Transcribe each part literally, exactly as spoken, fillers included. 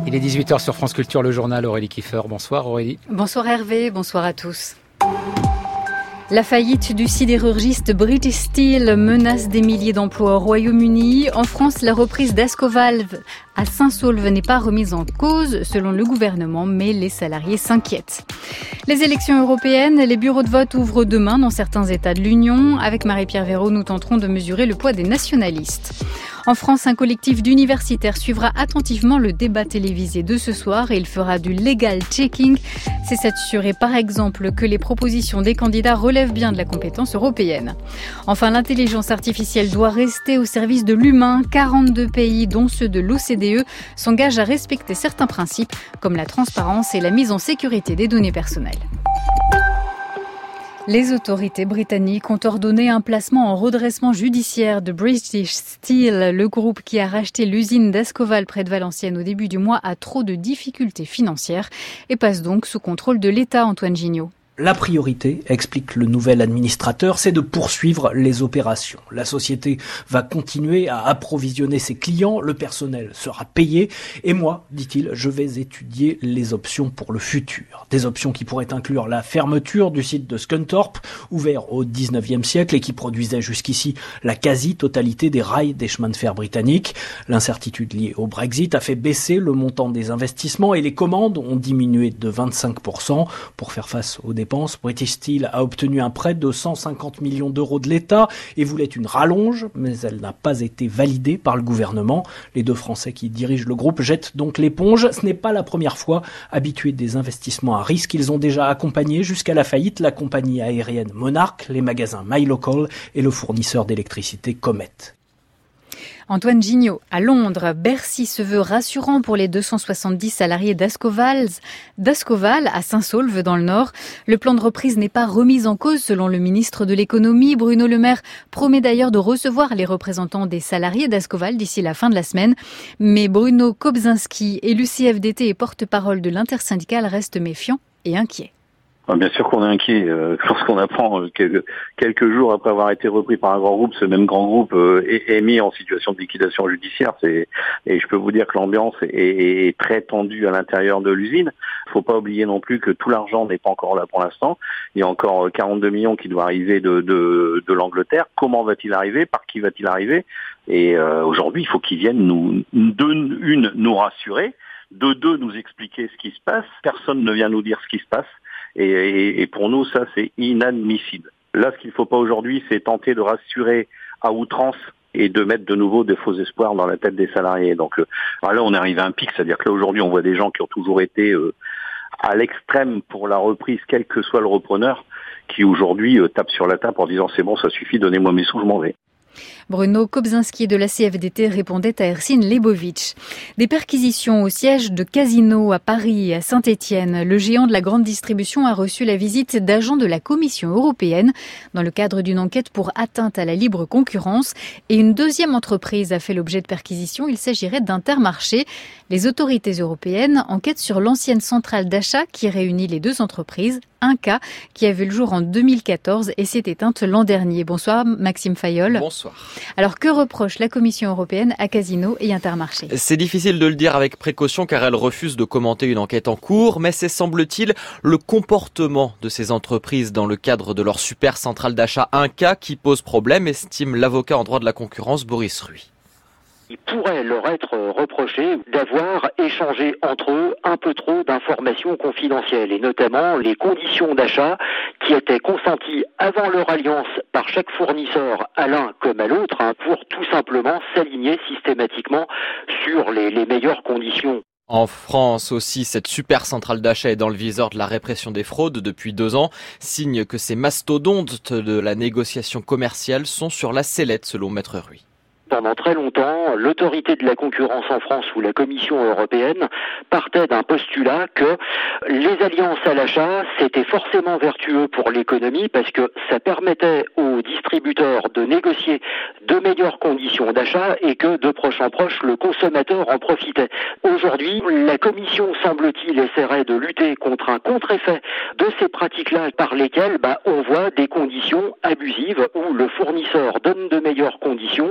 Il est dix-huit heures sur France Culture, le journal. Aurélie Kiefer. Bonsoir Aurélie. Bonsoir Hervé, bonsoir à tous. La faillite du sidérurgiste British Steel menace des milliers d'emplois au Royaume-Uni. En France, la reprise d'Ascoval à Saint-Saulve n'est pas remise en cause, selon le gouvernement, mais les salariés s'inquiètent. Les élections européennes, les bureaux de vote ouvrent demain dans certains États de l'Union. Avec Marie-Pierre Véraud, nous tenterons de mesurer le poids des nationalistes. En France, un collectif d'universitaires suivra attentivement le débat télévisé de ce soir et il fera du legal checking. C'est s'assurer par exemple que les propositions des candidats relèvent bien de la compétence européenne. Enfin, l'intelligence artificielle doit rester au service de l'humain. quarante-deux pays, dont ceux de l'O C D E, s'engagent à respecter certains principes comme la transparence et la mise en sécurité des données personnelles. Les autorités britanniques ont ordonné un placement en redressement judiciaire de British Steel. Le groupe qui a racheté l'usine d'Ascoval près de Valenciennes au début du mois a trop de difficultés financières et passe donc sous contrôle de l'État, Antoine Gignot. La priorité, explique le nouvel administrateur, c'est de poursuivre les opérations. La société va continuer à approvisionner ses clients, le personnel sera payé et moi, dit-il, je vais étudier les options pour le futur. Des options qui pourraient inclure la fermeture du site de Scunthorpe, ouvert au dix-neuvième siècle et qui produisait jusqu'ici la quasi-totalité des rails des chemins de fer britanniques. L'incertitude liée au Brexit a fait baisser le montant des investissements et les commandes ont diminué de vingt-cinq pour cent pour faire face aux dépenses. British Steel a obtenu un prêt de cent cinquante millions d'euros de l'État et voulait une rallonge, mais elle n'a pas été validée par le gouvernement. Les deux Français qui dirigent le groupe jettent donc l'éponge. Ce n'est pas la première fois. Habitués des investissements à risque, ils ont déjà accompagné jusqu'à la faillite la compagnie aérienne Monarch, les magasins My Local et le fournisseur d'électricité Comet. Antoine Gignot, à Londres, Bercy se veut rassurant pour les deux cent soixante-dix salariés d'Ascoval, d'Ascoval à Saint-Saulve dans le Nord. Le plan de reprise n'est pas remis en cause selon le ministre de l'économie. Bruno Le Maire promet d'ailleurs de recevoir les représentants des salariés d'Ascoval d'ici la fin de la semaine. Mais Bruno Kobzinski, élu C F D T et porte-parole de l'intersyndicale, reste méfiant et inquiet. Bien sûr qu'on est inquiet euh, lorsqu'on apprend euh, quelques, quelques jours après avoir été repris par un grand groupe, ce même grand groupe euh, est, est mis en situation de liquidation judiciaire. C'est, et je peux vous dire que l'ambiance est, est très tendue à l'intérieur de l'usine. Il ne faut pas oublier non plus que tout l'argent n'est pas encore là pour l'instant. Il y a encore quarante-deux millions qui doivent arriver de, de, de l'Angleterre. Comment va-t-il arriver? Par qui va-t-il arriver? Et euh, aujourd'hui, il faut qu'ils viennent nous, de une, nous rassurer, de deux, nous expliquer ce qui se passe. Personne ne vient nous dire ce qui se passe. Et, et, et pour nous, ça, c'est inadmissible. Là, ce qu'il ne faut pas aujourd'hui, c'est tenter de rassurer à outrance et de mettre de nouveau des faux espoirs dans la tête des salariés. Donc euh, là, on est arrivé à un pic, c'est-à-dire que là, aujourd'hui, on voit des gens qui ont toujours été euh, à l'extrême pour la reprise, quel que soit le repreneur, qui aujourd'hui euh, tapent sur la table en disant « c'est bon, ça suffit, donnez-moi mes sous, je m'en vais ». Bruno Kobzinski de la C F D T répondait à Ersin Lebovic. Des perquisitions au siège de Casino à Paris et à Saint-Étienne. Le géant de la grande distribution a reçu la visite d'agents de la Commission européenne dans le cadre d'une enquête pour atteinte à la libre concurrence. Et une deuxième entreprise a fait l'objet de perquisitions. Il s'agirait d'Intermarché. Les autorités européennes enquêtent sur l'ancienne centrale d'achat qui réunit les deux entreprises. Un cas qui a vu le jour en deux mille quatorze et s'est éteinte l'an dernier. Bonsoir Maxime Fayolle. Bonsoir. Alors que reproche la Commission européenne à Casino et Intermarché? C'est difficile de le dire avec précaution car elle refuse de commenter une enquête en cours, mais c'est semble-t-il le comportement de ces entreprises dans le cadre de leur super centrale d'achat un cas qui pose problème, estime l'avocat en droit de la concurrence Boris Ruy. Il pourrait leur être reproché d'avoir échangé entre eux un peu trop d'informations confidentielles, et notamment les conditions d'achat qui étaient consenties avant leur alliance par chaque fournisseur à l'un comme à l'autre, hein, pour tout simplement s'aligner systématiquement sur les, les meilleures conditions. En France aussi, cette super centrale d'achat est dans le viseur de la répression des fraudes depuis deux ans, signe que ces mastodontes de la négociation commerciale sont sur la sellette selon Maître Ruy. Pendant très longtemps, l'autorité de la concurrence en France ou la Commission européenne partait d'un postulat que les alliances à l'achat, c'était forcément vertueux pour l'économie parce que ça permettait aux distributeurs de négocier de meilleures conditions d'achat et que de proche en proche, le consommateur en profitait. Aujourd'hui, la Commission, semble-t-il, essaierait de lutter contre un contre-effet de ces pratiques-là par lesquelles bah, on voit des conditions abusives où le fournisseur donne de meilleures conditions,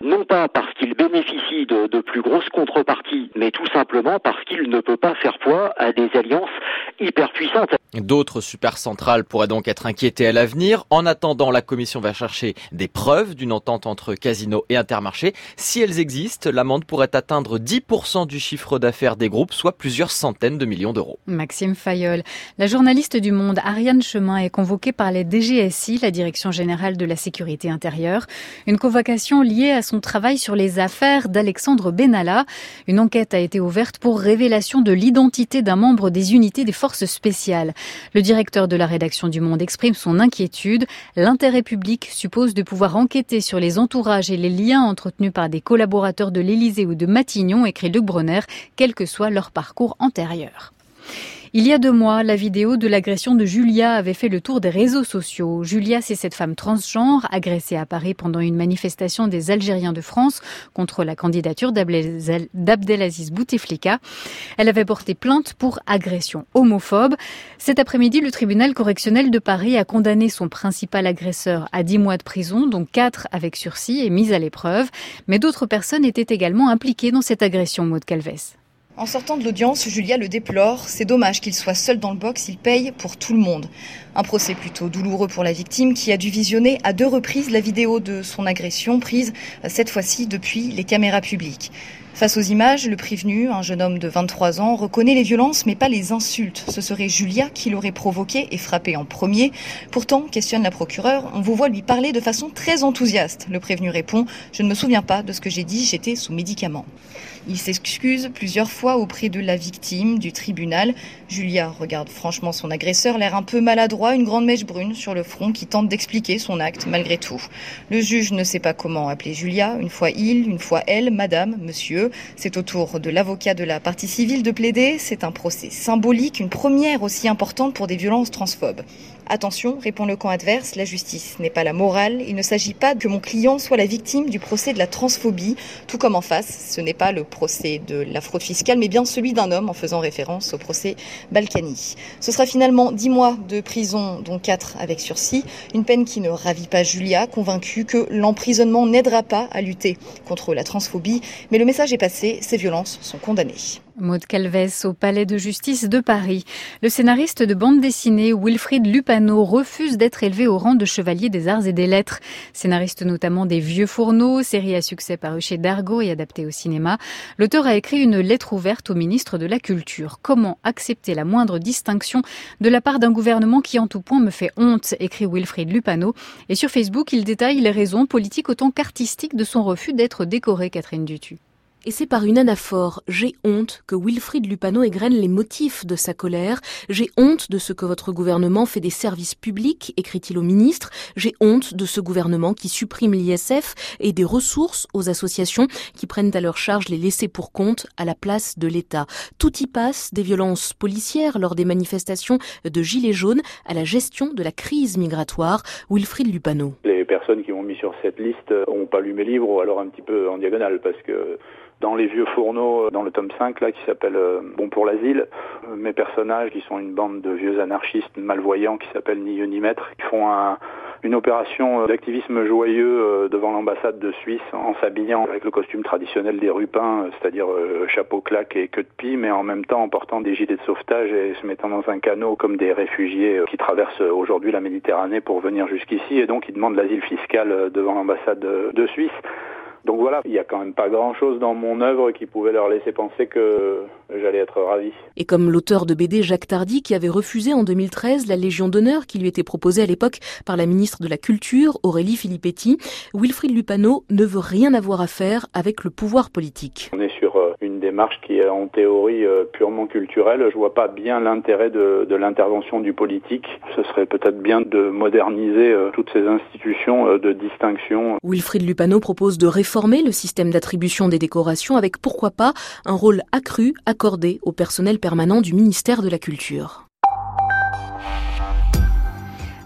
non pas parce qu'il bénéficie de, de plus grosses contreparties, mais tout simplement parce qu'il ne peut pas faire poids à des alliances hyper puissantes. D'autres supercentrales pourraient donc être inquiétées à l'avenir. En attendant, la Commission va chercher des preuves d'une entente entre Casino et Intermarché. Si elles existent, l'amende pourrait atteindre dix pour cent du chiffre d'affaires des groupes, soit plusieurs centaines de millions d'euros. Maxime Fayolle. La journaliste du Monde, Ariane Chemin, est convoquée par les D G S I, la Direction Générale de la Sécurité Intérieure. Une convocation liée à son travail sur les affaires d'Alexandre Benalla. Une enquête a été ouverte pour révélation de l'identité d'un membre des unités des forces spéciales. Le directeur de la rédaction du Monde exprime son inquiétude. L'intérêt public suppose de pouvoir enquêter sur les entourages et les liens entretenus par des collaborateurs de l'Élysée ou de Matignon, écrit Luc Bronner, quel que soit leur parcours antérieur. Il y a deux mois, la vidéo de l'agression de Julia avait fait le tour des réseaux sociaux. Julia, c'est cette femme transgenre agressée à Paris pendant une manifestation des Algériens de France contre la candidature d'Abdelaziz Bouteflika. Elle avait porté plainte pour agression homophobe. Cet après-midi, le tribunal correctionnel de Paris a condamné son principal agresseur à dix mois de prison, dont quatre avec sursis et mise à l'épreuve. Mais d'autres personnes étaient également impliquées dans cette agression, Maud Calvez. En sortant de l'audience, Julia le déplore. C'est dommage qu'il soit seul dans le box, il paye pour tout le monde. Un procès plutôt douloureux pour la victime qui a dû visionner à deux reprises la vidéo de son agression prise, cette fois-ci depuis les caméras publiques. Face aux images, le prévenu, un jeune homme de vingt-trois ans, reconnaît les violences mais pas les insultes. Ce serait Julia qui l'aurait provoqué et frappé en premier. Pourtant, questionne la procureure, on vous voit lui parler de façon très enthousiaste. Le prévenu répond « Je ne me souviens pas de ce que j'ai dit, j'étais sous médicaments ». Il s'excuse plusieurs fois auprès de la victime du tribunal. Julia regarde franchement son agresseur, l'air un peu maladroit, une grande mèche brune sur le front qui tente d'expliquer son acte malgré tout. Le juge ne sait pas comment appeler Julia, une fois il, une fois elle, madame, monsieur. C'est au tour de l'avocat de la partie civile de plaider. C'est un procès symbolique, une première aussi importante pour des violences transphobes. Attention, répond le camp adverse, la justice n'est pas la morale. Il ne s'agit pas que mon client soit la victime du procès de la transphobie. Tout comme en face, ce n'est pas le procès de la fraude fiscale, mais bien celui d'un homme en faisant référence au procès Balkany. Ce sera finalement dix mois de prison, dont quatre avec sursis. Une peine qui ne ravit pas Julia, convaincue que l'emprisonnement n'aidera pas à lutter contre la transphobie. Mais le message est passé, ces violences sont condamnées. Maud Calvez au Palais de justice de Paris. Le scénariste de bande dessinée Wilfried Lupano refuse d'être élevé au rang de chevalier des arts et des lettres. Scénariste notamment des Vieux Fourneaux, série à succès parue chez Dargaud et adaptée au cinéma, l'auteur a écrit une lettre ouverte au ministre de la Culture. Comment accepter la moindre distinction de la part d'un gouvernement qui en tout point me fait honte, écrit Wilfried Lupano. Et sur Facebook, il détaille les raisons politiques autant qu'artistiques de son refus d'être décoré, Catherine Dutu. Et c'est par une anaphore, j'ai honte, que Wilfried Lupano égrène les motifs de sa colère. J'ai honte de ce que votre gouvernement fait des services publics, écrit-il au ministre. J'ai honte de ce gouvernement qui supprime l'I S F et des ressources aux associations qui prennent à leur charge les laissés pour compte à la place de l'État. Tout y passe, des violences policières lors des manifestations de Gilets jaunes à la gestion de la crise migratoire. Wilfried Lupano. Les personnes qui m'ont mis sur cette liste n'ont pas lu mes livres, ou alors un petit peu en diagonale, parce que dans les Vieux Fourneaux, dans le tome cinq, là, qui s'appelle euh, Bon pour l'asile, euh, mes personnages, qui sont une bande de vieux anarchistes malvoyants qui s'appellent Ni Yeux Ni Maître, qui font un, une opération d'activisme joyeux euh, devant l'ambassade de Suisse en s'habillant avec le costume traditionnel des rupins, euh, c'est-à-dire euh, chapeau claque et queue de pie, mais en même temps en portant des gilets de sauvetage et se mettant dans un canot comme des réfugiés euh, qui traversent euh, aujourd'hui la Méditerranée pour venir jusqu'ici, et donc ils demandent l'asile fiscal euh, devant l'ambassade de, de Suisse. Donc voilà, il n'y a quand même pas grand-chose dans mon œuvre qui pouvait leur laisser penser que j'allais être ravi. Et comme l'auteur de B D Jacques Tardy, qui avait refusé en deux mille treize la Légion d'honneur qui lui était proposée à l'époque par la ministre de la Culture, Aurélie Filippetti, Wilfried Lupano ne veut rien avoir à faire avec le pouvoir politique. On est sur une démarche qui est en théorie purement culturelle. Je vois pas bien l'intérêt de, de l'intervention du politique. Ce serait peut-être bien de moderniser toutes ces institutions de distinction. Wilfried Lupano propose de réformer Réformer le système d'attribution des décorations avec, pourquoi pas, un rôle accru accordé au personnel permanent du ministère de la Culture.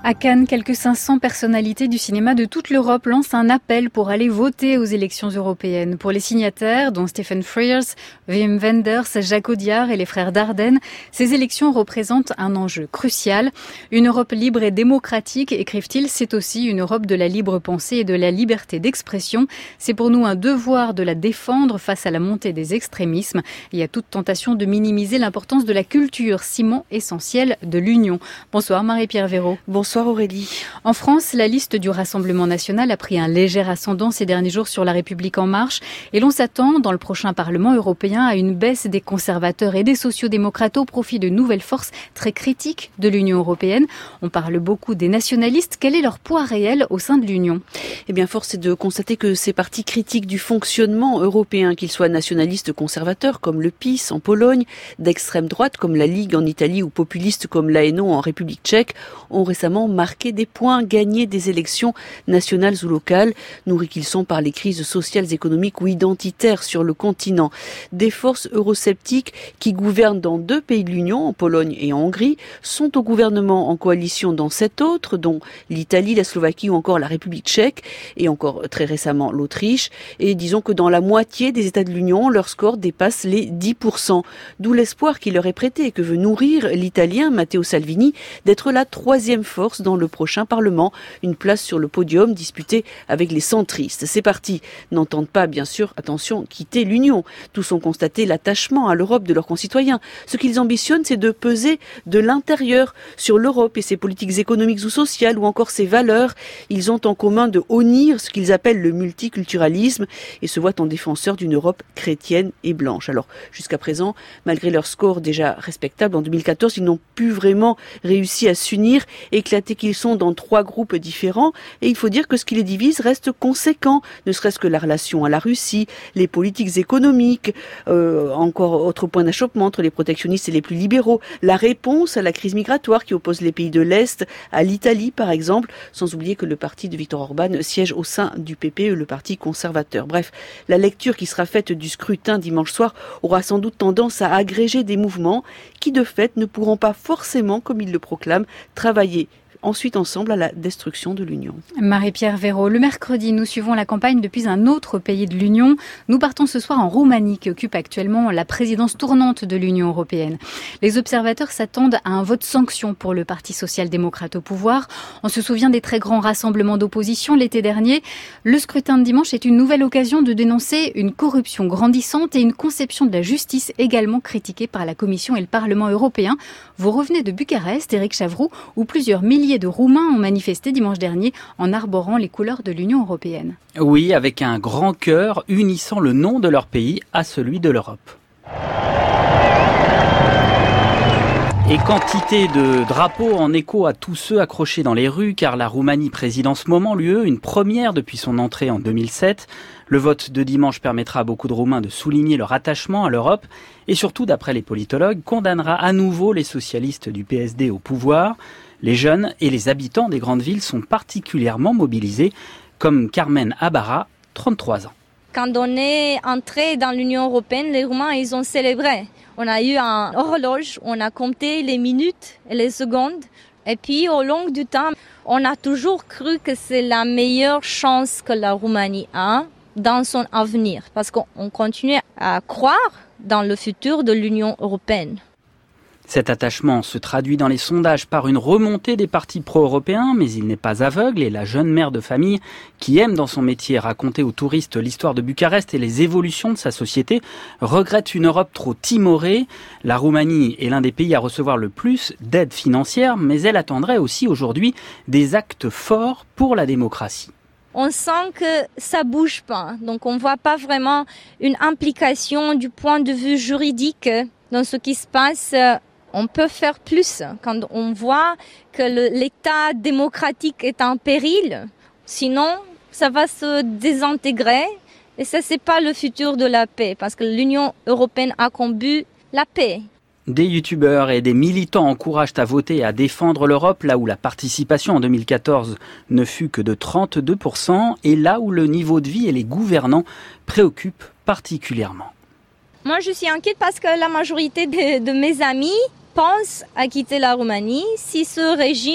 À Cannes, quelques cinq cents personnalités du cinéma de toute l'Europe lancent un appel pour aller voter aux élections européennes. Pour les signataires, dont Stephen Frears, Wim Wenders, Jacques Audiard et les frères Dardenne, ces élections représentent un enjeu crucial. Une Europe libre et démocratique, écrivent-ils, c'est aussi une Europe de la libre pensée et de la liberté d'expression. C'est pour nous un devoir de la défendre face à la montée des extrémismes et à toute tentation de minimiser l'importance de la culture, ciment essentiel de l'Union. Bonsoir Marie-Pierre Véraud. Bonsoir Aurélie. En France, la liste du Rassemblement national a pris un léger ascendant ces derniers jours sur La République en marche et l'on s'attend dans le prochain Parlement européen à une baisse des conservateurs et des sociodémocrates au profit de nouvelles forces très critiques de l'Union européenne. On parle beaucoup des nationalistes. Quel est leur poids réel au sein de l'Union ? Eh bien, force est de constater que ces partis critiques du fonctionnement européen, qu'ils soient nationalistes conservateurs comme le P I S en Pologne, d'extrême droite comme la Ligue en Italie ou populistes comme l'A N O en République tchèque, ont récemment marqué des points, gagné des élections nationales ou locales, nourris qu'ils sont par les crises sociales, économiques ou identitaires sur le continent. Des forces eurosceptiques qui gouvernent dans deux pays de l'Union, en Pologne et en Hongrie, sont au gouvernement en coalition dans sept autres, dont l'Italie, la Slovaquie ou encore la République tchèque, et encore très récemment l'Autriche. Et disons que dans la moitié des États de l'Union, leur score dépasse les dix pour cent. D'où l'espoir qui leur est prêté et que veut nourrir l'Italien Matteo Salvini d'être la troisième force dans le prochain Parlement, une place sur le podium disputée avec les centristes. Ces partis n'entendent pas, bien sûr, attention, quitter l'Union. Tous ont constaté l'attachement à l'Europe de leurs concitoyens. Ce qu'ils ambitionnent, c'est de peser de l'intérieur sur l'Europe et ses politiques économiques ou sociales ou encore ses valeurs. Ils ont en commun de honnir ce qu'ils appellent le multiculturalisme et se voient en défenseurs d'une Europe chrétienne et blanche. Alors, jusqu'à présent, malgré leur score déjà respectable en deux mille quatorze, ils n'ont plus vraiment réussi à s'unir, éclater qu'ils sont dans trois groupes différents et il faut dire que ce qui les divise reste conséquent, ne serait-ce que la relation à la Russie, les politiques économiques, euh, encore autre point d'achoppement entre les protectionnistes et les plus libéraux, la réponse à la crise migratoire qui oppose les pays de l'Est à l'Italie par exemple, sans oublier que le parti de Viktor Orban siège au sein du P P E, le parti conservateur. Bref, la lecture qui sera faite du scrutin dimanche soir aura sans doute tendance à agréger des mouvements qui de fait ne pourront pas forcément, comme ils le proclament, travailler ensuite ensemble à la destruction de l'Union. Marie-Pierre Véraud, le mercredi, nous suivons la campagne depuis un autre pays de l'Union. Nous partons ce soir en Roumanie, qui occupe actuellement la présidence tournante de l'Union européenne. Les observateurs s'attendent à un vote sanction pour le Parti social-démocrate au pouvoir. On se souvient des très grands rassemblements d'opposition l'été dernier. Le scrutin de dimanche est une nouvelle occasion de dénoncer une corruption grandissante et une conception de la justice également critiquée par la Commission et le Parlement européen. Vous revenez de Bucarest, Éric Chavroux, où plusieurs milliers de Roumains ont manifesté dimanche dernier en arborant les couleurs de l'Union européenne. Oui, avec un grand cœur unissant le nom de leur pays à celui de l'Europe. Et quantité de drapeaux en écho à tous ceux accrochés dans les rues, car la Roumanie préside en ce moment l'U E, une première depuis son entrée en deux mille sept. Le vote de dimanche permettra à beaucoup de Roumains de souligner leur attachement à l'Europe et surtout, d'après les politologues, condamnera à nouveau les socialistes du P S D au pouvoir. Les jeunes et les habitants des grandes villes sont particulièrement mobilisés, comme Carmen Abara, trente-trois ans. Quand on est entré dans l'Union européenne, les Roumains, ils ont célébré. On a eu un horloge, on a compté les minutes et les secondes. Et puis, au long du temps, on a toujours cru que c'est la meilleure chance que la Roumanie a dans son avenir. Parce qu'on continue à croire dans le futur de l'Union européenne. Cet attachement se traduit dans les sondages par une remontée des partis pro-européens, mais il n'est pas aveugle et la jeune mère de famille, qui aime dans son métier raconter aux touristes l'histoire de Bucarest et les évolutions de sa société, regrette une Europe trop timorée. La Roumanie est l'un des pays à recevoir le plus d'aide financière, mais elle attendrait aussi aujourd'hui des actes forts pour la démocratie. On sent que ça bouge pas, donc on voit pas vraiment une implication du point de vue juridique dans ce qui se passe. On peut faire plus quand on voit que le, l'État démocratique est en péril. Sinon, ça va se désintégrer et ça, c'est pas le futur de la paix parce que l'Union européenne a comme but la paix. Des youtubeurs et des militants encouragent à voter et à défendre l'Europe, là où la participation en deux mille quatorze ne fut que de trente-deux pour cent et là où le niveau de vie et les gouvernants préoccupent particulièrement. Moi, je suis inquiète parce que la majorité de, de mes amis pensent à quitter la Roumanie si ce régime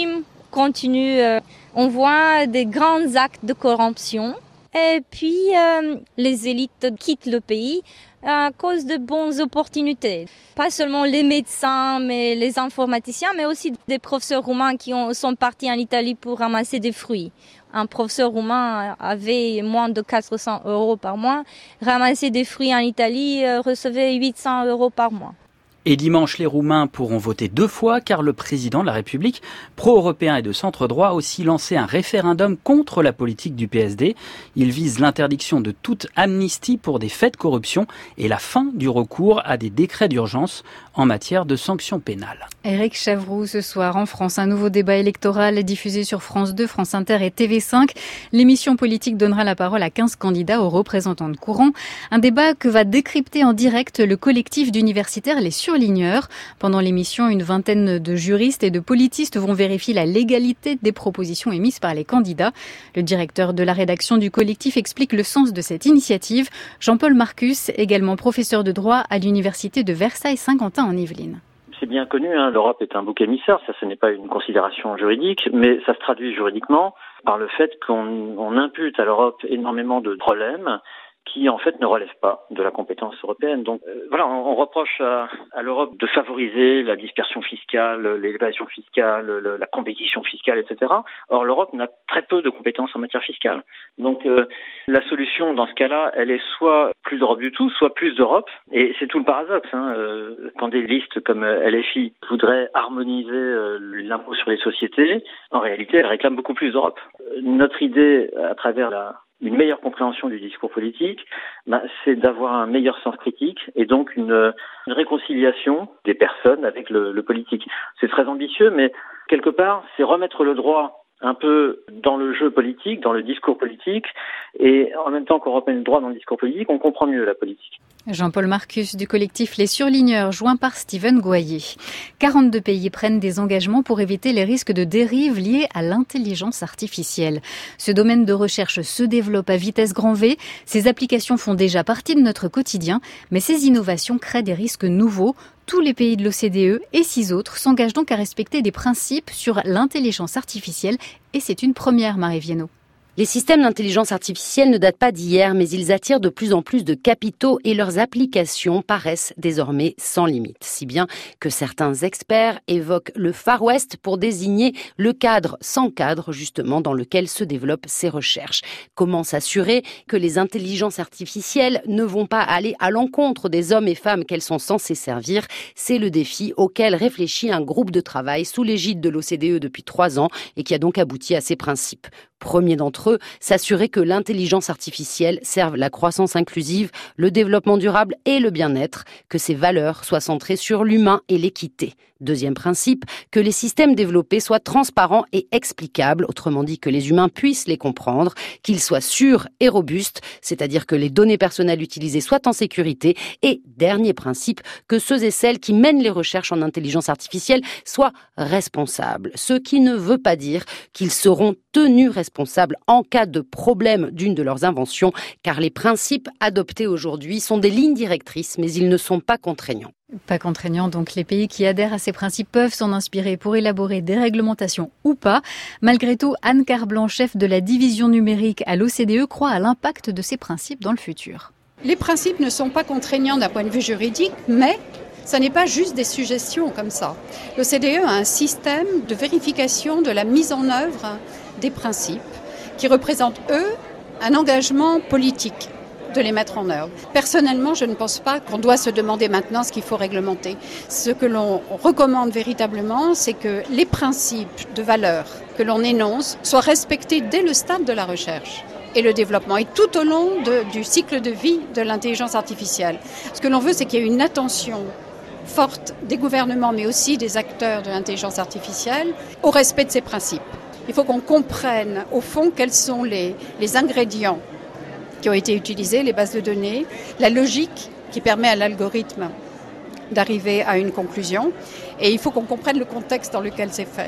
continue. On voit des grands actes de corruption. Et puis, euh, les élites quittent le pays à cause de bonnes opportunités. Pas seulement les médecins, mais les informaticiens, mais aussi des professeurs roumains qui ont, sont partis en Italie pour ramasser des fruits. Un professeur roumain avait moins de quatre cents euros par mois. Ramasser des fruits en Italie euh, recevait huit cents euros par mois. Et dimanche, les Roumains pourront voter deux fois car le président de la République, pro-européen et de centre-droit, a aussi lancé un référendum contre la politique du P S D. Il vise l'interdiction de toute amnistie pour des faits de corruption et la fin du recours à des décrets d'urgence en matière de sanctions pénales. Éric Chavroux, ce soir en France, un nouveau débat électoral est diffusé sur France deux, France Inter et T V cinq. L'émission politique donnera la parole à quinze candidats aux représentants de courant. Un débat que va décrypter en direct le collectif d'universitaires Les Surligneurs. Pendant l'émission, une vingtaine de juristes et de politistes vont vérifier la légalité des propositions émises par les candidats. Le directeur de la rédaction du collectif explique le sens de cette initiative. Jean-Paul Marcus, également professeur de droit à l'université de Versailles-Saint-Quentin en Yvelines. C'est bien connu, hein, l'Europe est un bouc émissaire, ça ce n'est pas une considération juridique, mais ça se traduit juridiquement par le fait qu'on on impute à l'Europe énormément de problèmes qui en fait ne relèvent pas de la compétence européenne. Donc euh, voilà, on, on reproche à, à l'Europe de favoriser la dispersion fiscale, l'évasion fiscale, le, la compétition fiscale, et cetera. Or l'Europe n'a très peu de compétences en matière fiscale. Donc euh, la solution dans ce cas-là, elle est soit plus d'Europe du tout, soit plus d'Europe. Et c'est tout le paradoxe. Hein, euh, quand des listes comme L F I voudraient harmoniser euh, l'impôt sur les sociétés, en réalité, elles réclament beaucoup plus d'Europe. Euh, notre idée, à travers la une meilleure compréhension du discours politique, bah, c'est d'avoir un meilleur sens critique et donc une, une réconciliation des personnes avec le, le politique. C'est très ambitieux, mais quelque part, c'est remettre le droit un peu dans le jeu politique, dans le discours politique, et en même temps qu'on remet le droit dans le discours politique, on comprend mieux la politique. Jean-Paul Marcus du collectif Les Surligneurs, joint par Steven Goyer. quarante-deux pays prennent des engagements pour éviter les risques de dérive liés à l'intelligence artificielle. Ce domaine de recherche se développe à vitesse grand V. Ces applications font déjà partie de notre quotidien, mais ces innovations créent des risques nouveaux. Tous les pays de l'O C D E et six autres s'engagent donc à respecter des principes sur l'intelligence artificielle et c'est une première, Marie Viennot. Les systèmes d'intelligence artificielle ne datent pas d'hier, mais ils attirent de plus en plus de capitaux et leurs applications paraissent désormais sans limite. Si bien que certains experts évoquent le Far West pour désigner le cadre sans cadre, justement, dans lequel se développent ces recherches. Comment s'assurer que les intelligences artificielles ne vont pas aller à l'encontre des hommes et femmes qu'elles sont censées servir? C'est le défi auquel réfléchit un groupe de travail sous l'égide de l'O C D E depuis trois ans et qui a donc abouti à ces principes. Premier d'entre eux, s'assurer que l'intelligence artificielle serve la croissance inclusive, le développement durable et le bien-être, que ces valeurs soient centrées sur l'humain et l'équité. Deuxième principe, que les systèmes développés soient transparents et explicables, autrement dit que les humains puissent les comprendre, qu'ils soient sûrs et robustes, c'est-à-dire que les données personnelles utilisées soient en sécurité. Et dernier principe, que ceux et celles qui mènent les recherches en intelligence artificielle soient responsables, ce qui ne veut pas dire qu'ils seront tenus responsables en cas de problème d'une de leurs inventions, car les principes adoptés aujourd'hui sont des lignes directrices, mais ils ne sont pas contraignants. Pas contraignant, donc les pays qui adhèrent à ces principes peuvent s'en inspirer pour élaborer des réglementations ou pas. Malgré tout, Anne Carblanc, chef de la division numérique à l'O C D E, croit à l'impact de ces principes dans le futur. Les principes ne sont pas contraignants d'un point de vue juridique, mais ce n'est pas juste des suggestions comme ça. L'O C D E a un système de vérification de la mise en œuvre des principes qui représentent, eux, un engagement politique de les mettre en œuvre. Personnellement, je ne pense pas qu'on doit se demander maintenant ce qu'il faut réglementer. Ce que l'on recommande véritablement, c'est que les principes de valeur que l'on énonce soient respectés dès le stade de la recherche et le développement, et tout au long de, du cycle de vie de l'intelligence artificielle. Ce que l'on veut, c'est qu'il y ait une attention forte des gouvernements, mais aussi des acteurs de l'intelligence artificielle, au respect de ces principes. Il faut qu'on comprenne, au fond, quels sont les, les ingrédients qui ont été utilisés, les bases de données, la logique qui permet à l'algorithme d'arriver à une conclusion. Et il faut qu'on comprenne le contexte dans lequel c'est fait.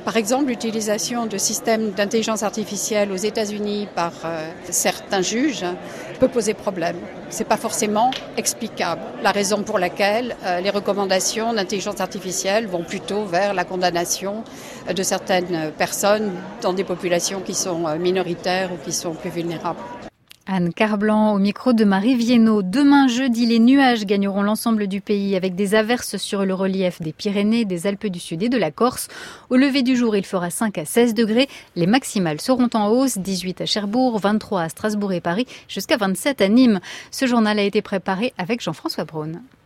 Par exemple, l'utilisation de systèmes d'intelligence artificielle aux États-Unis par euh, certains juges peut poser problème. C'est pas forcément explicable. La raison pour laquelle euh, les recommandations d'intelligence artificielle vont plutôt vers la condamnation de certaines personnes dans des populations qui sont minoritaires ou qui sont plus vulnérables. Anne Carblanc au micro de Marie Viennot. Demain jeudi, les nuages gagneront l'ensemble du pays avec des averses sur le relief des Pyrénées, des Alpes du Sud et de la Corse. Au lever du jour, il fera cinq à seize degrés. Les maximales seront en hausse, dix-huit à Cherbourg, vingt-trois à Strasbourg et Paris, jusqu'à vingt-sept à Nîmes. Ce journal a été préparé avec Jean-François Braun.